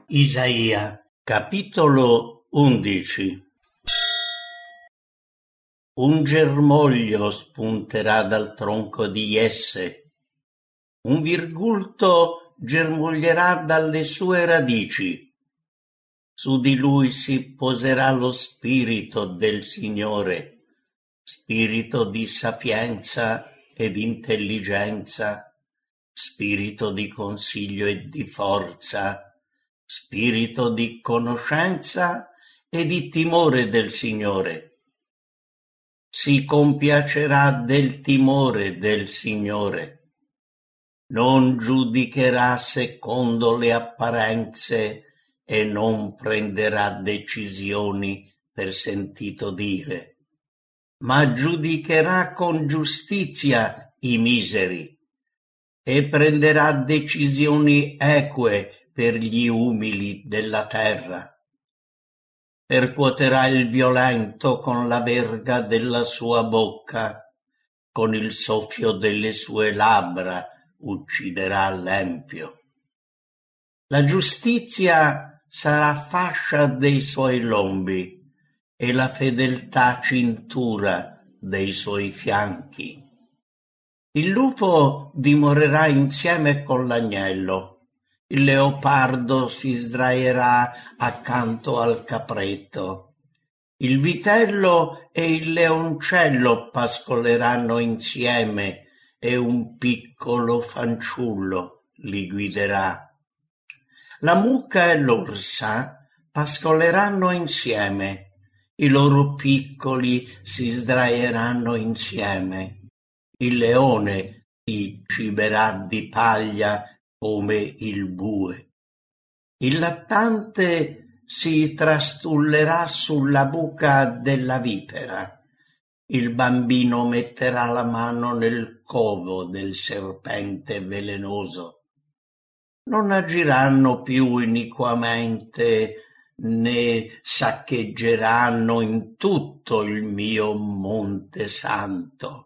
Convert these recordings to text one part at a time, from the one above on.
Isaia, capitolo 11. Un germoglio spunterà dal tronco di Jesse, un virgulto germoglierà dalle sue radici. Su di lui si poserà lo spirito del Signore, spirito di sapienza ed intelligenza, spirito di consiglio e di forza, spirito di conoscenza e di timore del Signore. Si compiacerà del timore del Signore. Non giudicherà secondo le apparenze e non prenderà decisioni per sentito dire, ma giudicherà con giustizia i miseri e prenderà decisioni eque per gli umili della terra. Percuoterà il violento con la verga della sua bocca, con il soffio delle sue labbra ucciderà l'empio. La giustizia sarà fascia dei suoi lombi e la fedeltà cintura dei suoi fianchi. Il lupo dimorerà insieme con l'agnello. Il leopardo si sdraierà accanto al capretto. Il vitello e il leoncello pascoleranno insieme e un piccolo fanciullo li guiderà. La mucca e l'orsa pascoleranno insieme. I loro piccoli si sdraieranno insieme. Il leone si ciberà di paglia come il bue. Il lattante si trastullerà sulla buca della vipera. Il bambino metterà la mano nel covo del serpente velenoso. Non agiranno più iniquamente, né saccheggeranno in tutto il mio monte santo.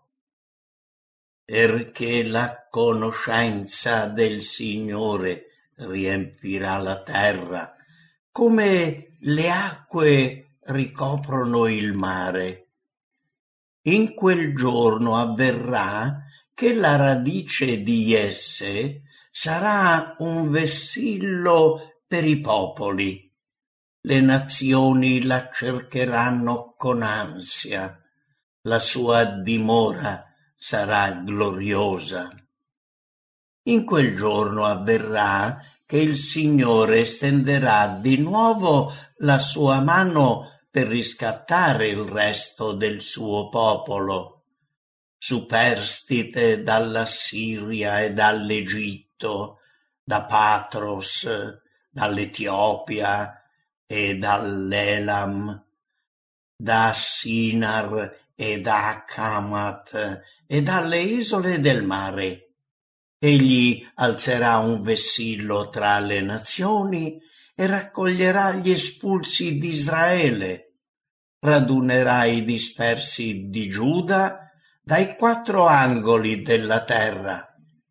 Perché la conoscenza del Signore riempirà la terra, come le acque ricoprono il mare. In quel giorno avverrà che la radice di esse sarà un vessillo per i popoli. Le nazioni la cercheranno con ansia, la sua dimora sarà gloriosa. In quel giorno avverrà che il Signore stenderà di nuovo la sua mano per riscattare il resto del suo popolo, superstite dalla Siria e dall'Egitto, da Patros, dall'Etiopia e dall'Elam, da Sinar e da Hamath e dalle isole del mare. Egli alzerà un vessillo tra le nazioni e raccoglierà gli espulsi di Israele, radunerà i dispersi di Giuda dai 4 angoli della terra.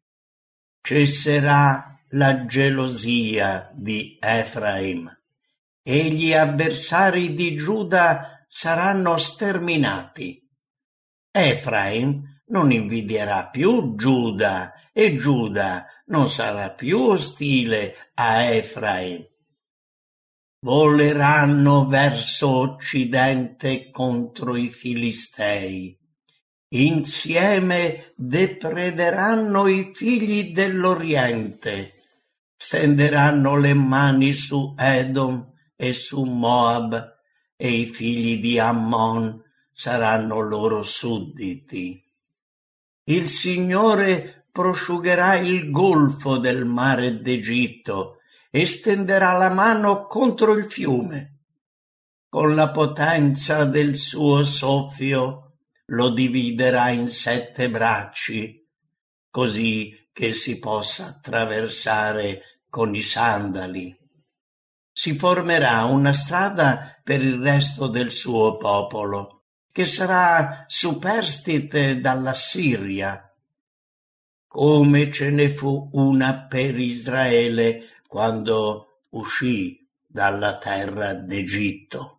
Cesserà la gelosia di Efraim e gli avversari di Giuda saranno sterminati. Efraim non invidierà più Giuda e Giuda non sarà più ostile a Efraim. Voleranno verso occidente contro i Filistei. Insieme deprederanno i figli dell'Oriente. Stenderanno le mani su Edom e su Moab e i figli di Ammon saranno loro sudditi. Il Signore prosciugherà il golfo del mare d'Egitto e stenderà la mano contro il fiume. Con la potenza del suo soffio lo dividerà in 7 bracci, così che si possa attraversare con i sandali. Si formerà una strada per il resto del suo popolo, che sarà superstite dalla Siria. Come ce ne fu una per Israele quando uscì dalla terra d'Egitto.